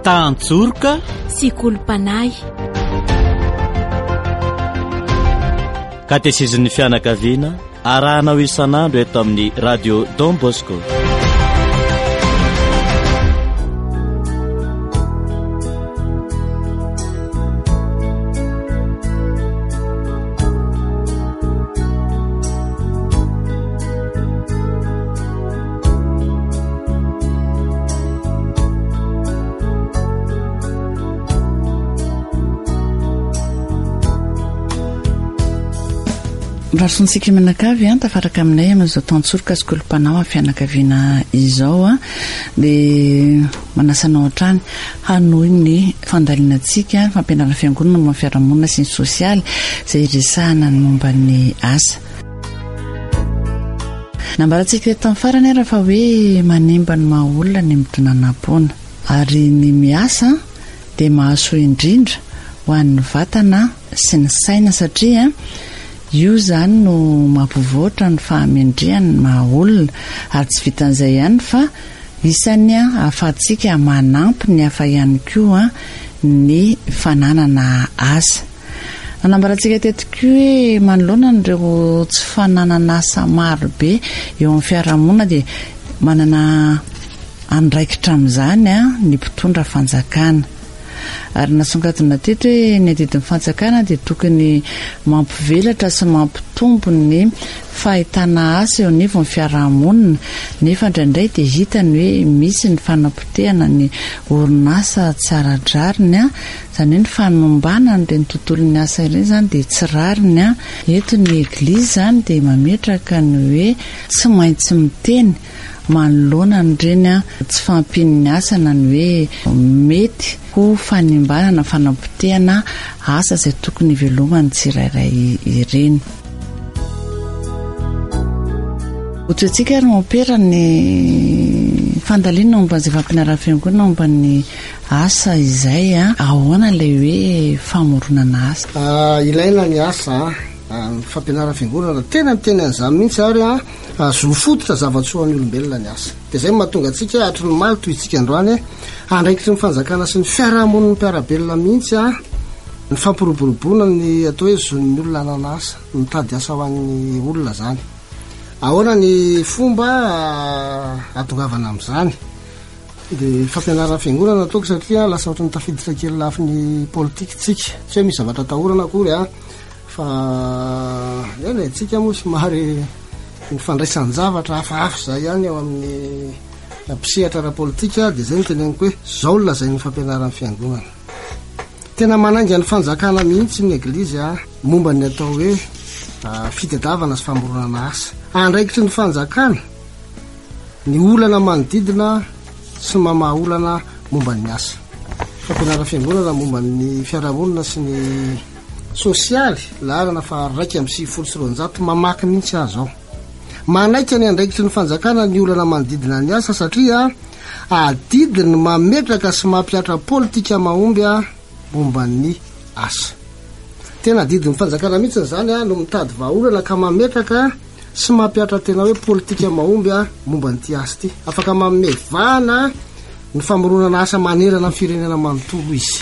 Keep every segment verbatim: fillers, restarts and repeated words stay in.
Tantsorika sy Kolompanay. Katezizin'ny fianakaviana arahanao isan'andro eto amin'ny radio Don Bosco. Rahatsika menakavy a tafaraka aminay amin'izao tantsorika sy Kolompanay amin'ny fianakaviana izao a dia manasanao hatrany hanohy ny fandalianantsika fampianarana fiangonana momba ny fiarahamonina sy ny sosialy izay resahana ny momba ny asa. Nambarantsika eto amin'ny farany raha fa hoe manemba ny maha olona ny midina anam-pona ary ny miasa dia mahasoa indrindra ho an'ny vatana sy ny saina satria io zany no mampivoatra ny fahamendrehany maha olona ary tsy vitan'izay ihany fa isany ahafahantsika manampy ny hafa ihany koa ny fananana asa. Anambarantsika teto hoe manoloana n'ireo tsy fananana asa maro be eo amin'ny fiarahamonina dia manana andraikitra amin'izany ny mpitondra fanjakana. Ary nasongadina teto hoe ny adidin'ny fanjakana dia tokony mampivelatra sy mampitombo ny fahitana asa eo anivon'ny fiarahamonina nefa indraindray dia hitany hoe misy ny fanapotehana ny orinasa tsaradrariny a izany hoe ny fanombana ireny tontolon'ny asa ireny izany dia tsy rariny a eto ny eglizy izany dia mametraka ny hoe tsy maintsy miteny manoloana ireny a tsy fampin'ny asana ny hoe mety ho fanimbanana fanapotehana asa izay tokony velomany tsirairay ireny. Ohatritsika ary mampera ny fandaliana momba izay fampianarana fiangonana momba ny asa izay a ahoana ilay hoe famoronana asa. Ilaina ny asa ny fampianarana fiangonana tena miteny an'izany mihitsy ary a azo fototra zavatsoan'ny olombelona ny asa dia izay mahatonga antsika hatry ny maly toy itsika androany andraikitry ny fanjakana sy ny fiarahamoniny mpiarabelona mihitsy a ny fampiroboroboana ny atao hoe zon'ny olona hanana asa mitady asa ho an'ny olona zany. Ahoana ny fomba atongavana amin'izany dia fampianarana fiangonana ataoko satria lasa ohatra ny tafiditra kely lafy ny politika tsika tsy hoe misy zavatra tahorana akory a fa ena itsika moa somary ny fandraisan'ny zavatra hafahafa izay ihany eo amin'ny mpisehatra ara-politika dia izay no teneniko hoe zao lazay ny fampianarana fiangonana. Tena manainga ny fanjakana mihitsy ny eglizy a momba ny atao hoe fitadiavana sy famoronana asa. Andraikitry ny fanjakana ny olana manodidina sy mamaha olana momba ny asa. Fampianarana fiangonana momba ny fiarahamonina sy ny sosialy laharana fa raika amby sivifolo sy roanjato mamaky mihitsy azy ao. Manaika ny andraikitry ny fanjakana ny olana manodidina ny asa satria adidiny mametraka sy mampiatra politika mahomby a momba ny asa. Tena adidiny fanjakana mihitsy zany a no mitady vahaolana ka mametraka sy mampiatra tena hoe politika mahomby a momba nyty asa ty afaka mamevana ny famoronana asa manerana ny firenena manontolo izy.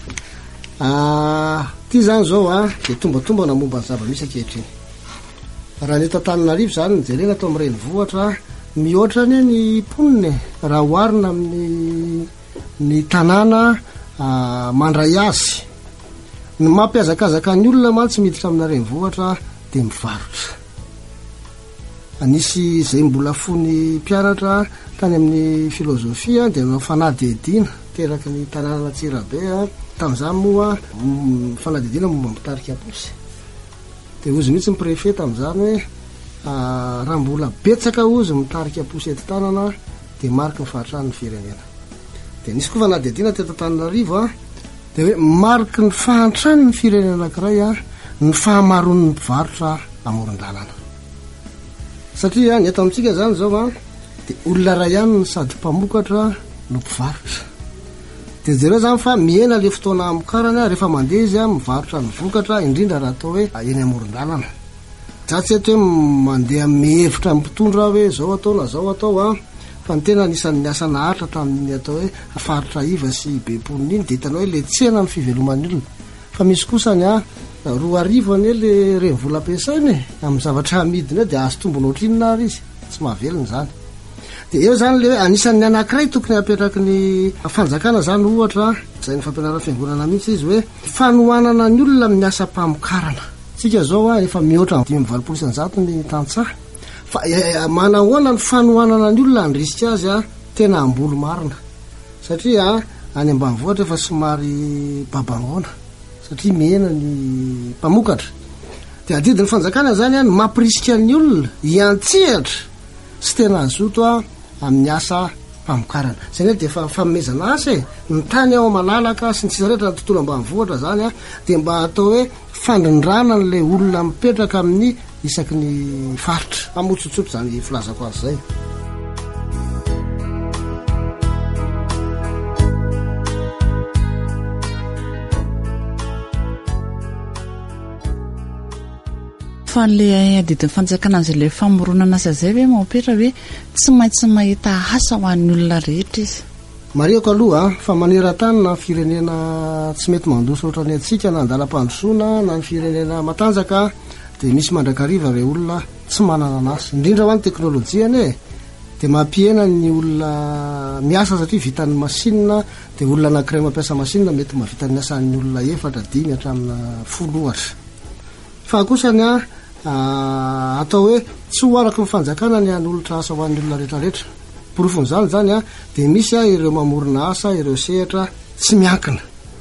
Ty zany zao a dia tombatombana momba ny zava-misy ankehitriny. Raha ny eto Antananarivo zany nijerena atao amin'ny renivohitra mihoatra ny ny poniny raha oharina amin'ny ny tanàna mandray azy ny mampiazakazaka ny olona mantsy miditra amina renivohitra dia mivarotra. Anisy izay mbola fony mpianatra tany amin'ny filozofia dia nanao fanadihadiana teraky ny tanàna Antsirabe tamin'izany moa fanadihadiana momba mitarika posy dia ozy mihitsy ny préfet tamin'izany hoe raha mbola betsaka ozy mitarika posy eto tanana dia mariky ny fahatrany ny firenena. Dia nisy koa fanadihadiana teto Antananarivo a dia hoe mariky ny fahantrany ny firenena anankiray a ny fahamaron'ny mpivarotra amoron-dalana. Satria ny eto amintsika zany zao a dia olona ray ihany ny sady mpamokatra no mpivarotra. Dia jereo zany fa miena le fotoana amokarany a rehefa mandeha izy a mivarotra ny vokatra indrindra raha atao hoe eny amoron-dalana. Tsy eto hoe mandeha mihevitra mpitondra hoe zao atao na zao atao a fa ny tena anisan'ny miasa naharitra tamin'ny atao hoe afaritra iva sy bepolony iny de hitanao hoe le tsena amin'ny fiveloman'ny olona fa misy kosany a roa arivo ane le reny vola ampiasainy amin'ny zavatra hamidina de azo tombony ohatrinina ary izy tsy mahavelony zany de eo zany le hoe anisan'ny anankiray tokony apetraky ny fanjakana zany ohatra zay ny fampianarana fiangonana mihitsy izy hoe fanohanana ny olona amin'ny asa mpamokarana tsika zao a efa mihoatra dimy valopolo isanjato ny tantsaha fa manahoana ny fanohanana ny olona ny risika azy a tena ambolo marina satria any ambanivohatra efa somary babangona satria mihena ny mpamokatra de adidiny fanjakana zany a ny mampirisika ny olona iantsehatra sy tena azoto a amin'ny asa mpamokarana zany hoe de fa famezana asa e ny tany ao malalaka sy ny tsisa rehetra ny tontolo ambanivohatra zany a de mba atao hoe fandrindrana n'le olona mipetraka amin'ny isaky ny faritra amotsotsotro zany filazako azy zay fa nle adidiny fanjakana azy le famoronana asa zay hoe maopera hoe tsy maintsy mahita asa ho an'ny olona rehetra izy mariako aloha fa maneran-tany na firenena tsy mety mandoso ohatra ny atsika na andalam-pandrosoana na ny firenena matanjaka de misy mandrakariva re olona tsy manana anasa indrindra ho any teknôlôjiany e de mampiena ny olona miasa satria vitan'ny masinina de olona anankiray mampiasa masinina mety mahavitan'ny asan'ny olona efatra dimy hatramina folo ohatra fa kosany a atao hoe tsy hoaraka ny fanjakana ny an'olotra asa ho an'ny olona rehetrarehetra porofon'izany zany a de misy a ireo mamorona asa ireo sehatra tsy miankina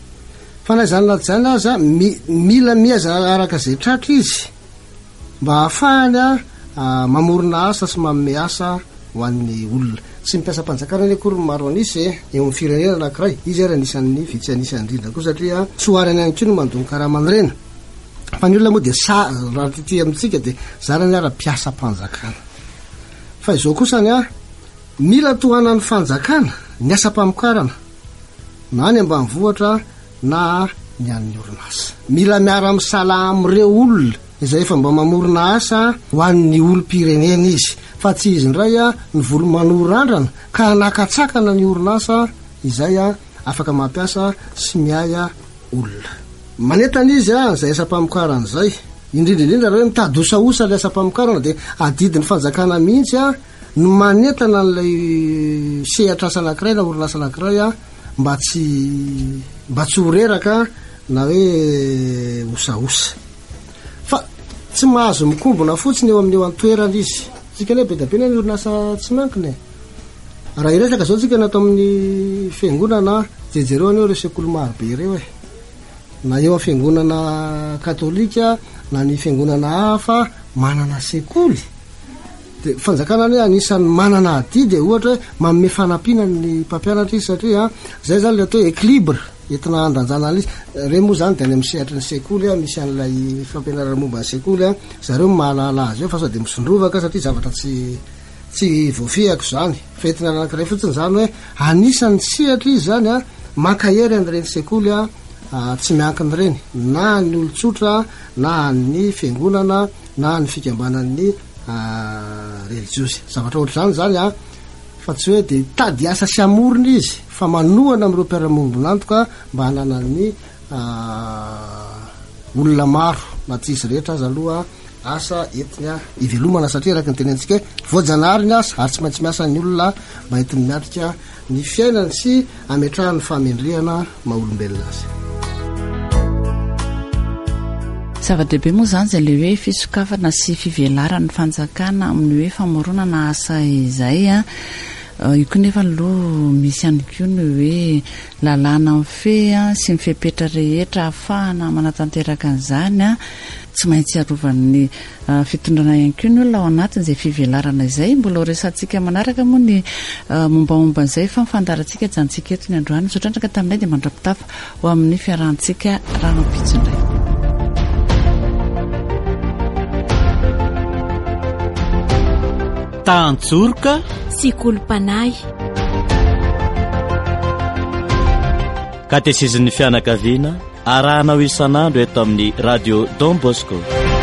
fa na zany laty zany aza mi- mila miaza araka zay tratra izy mba hahafahany a mamorona asa sy manome asa ho an'ny olona sy mipiasa-panjakana ny akory maro anisy eo amin'ny firenena anankiray izy ary anisan'ny vitsy anisany indrindra koa satria tsy hoarany any ko no mandony karahamanireny fa ny olona moa de sa raha tity amitsika de zarany ara-piasa mpanjakana fa izao kosany a mila tohanan'ny fanjakana ny asa mpamokarana na ny ambanivohatra na ny an'ny orinasa mila miara misala am'ireo olona izay efa mba mamorona asa ho an'ny olom-pirenena izy fa tsy izy ndray a ny volo manorandrana ka anakatsakana ny orinasa izay a afaka mampiasa sy miaya olona manetana izy a zay asa mpamokarana zay indrindrindrindra reo mitadosaosa le asa mpamokarana de adidiny fanjakana mihitsy a no manetana n'lay sehatra asa anankiray na orinasa anankiray a mba tsy mba tsy horeraka na hoe osaosa fa tsy mahazo mikombona fotsiny eo amin'eo antoerana izy tsika ny be da be na ny orinasa tsy miankina raha iresaka zao tsika natao amin'ny fiangonana jejereo any eo reo sekoly marobe ireo e na eo a fiangonana katolika na ny fiangonana hafa manana sekoly de fanjakana ny anisan'ny manana ady de ohatra hoe manome fanampina ny mpampianatra izy satria zay zany le atao équilibre entina andanjana an'izy re moa zany de any amin'ny sehatry ny sekoly a misy an'ilay fampianarana momba ny sekoly a zareo mahalala azy eo fa sao de misondrovaka satria zavatra tsy tsy voafiako zany fetina anankiray fotsiny zany hoe anisan'ny sehatra izy zany a mankahery an'ireny sekoly a tsy miankiny reny na ny olotsotra na ny fiangonana na ny fikambanan'ny religiosy zavatra ohatra zany zany a fa tsy hoe de tady asa sy amorona izy fa manohana am'ireo mpiaramonibonantoka mba hananany olona maro na tsy izy rehetra azy aloha asa entiny a ivelomana satria araky ny tenentsika hoe voajanahary ny asa ary tsy maintsy miasa ny olona mba entiny miatrika ny fiainany sy ametrahan'ny famendrehana maha-olombelona azy zava-dehibe moa zany zay le hoe fisokafana sy fivelarany fanjakana amin'ny hoe famoronana asa izay a io koa nefa aloha misy ihany koa ny hoe lalàna amin'ny fe a sy ny fepetra rehetra ahafahana manatanteraka an'izany a tsy maintsy arovan'ny fitondrana ihany koa ny olona ao anatiny izay fivelarana izay mbola horesantsika manaraka moa ny mombamomba an'izay fa mifandarantsika jantsika eto ny androany sotrandraka taminay dia mandrapitafa ho amin'ny fiarahantsika rano ampitsondray tantsorika sy kolompanay katesezin'ny fianakaviana arahanao isan'andro eto amin'ny radio Don Bosco